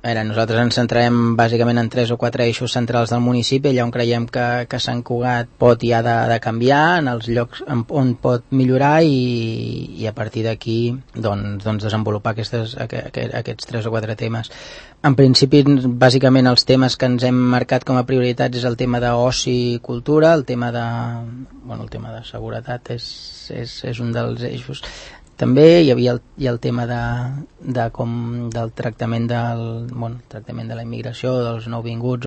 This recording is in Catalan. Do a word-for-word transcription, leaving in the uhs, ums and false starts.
Ara, nosaltres ens centrarem bàsicament en tres o quatre eixos centrals del municipi, allà on creiem que, que Sant Cugat pot i ha de, de canviar, en els llocs on pot millorar i, i a partir d'aquí doncs, doncs desenvolupar aquestes, aquest, aquests tres o quatre temes. En principi, bàsicament els temes que ens hem marcat com a prioritats és el tema d'oci i cultura, el tema de, bueno, el tema de seguretat és, és, és un dels eixos. També hi havia el, hi ha el tema de, de com, del tractament del, bueno, tractament de la immigració, dels nouvinguts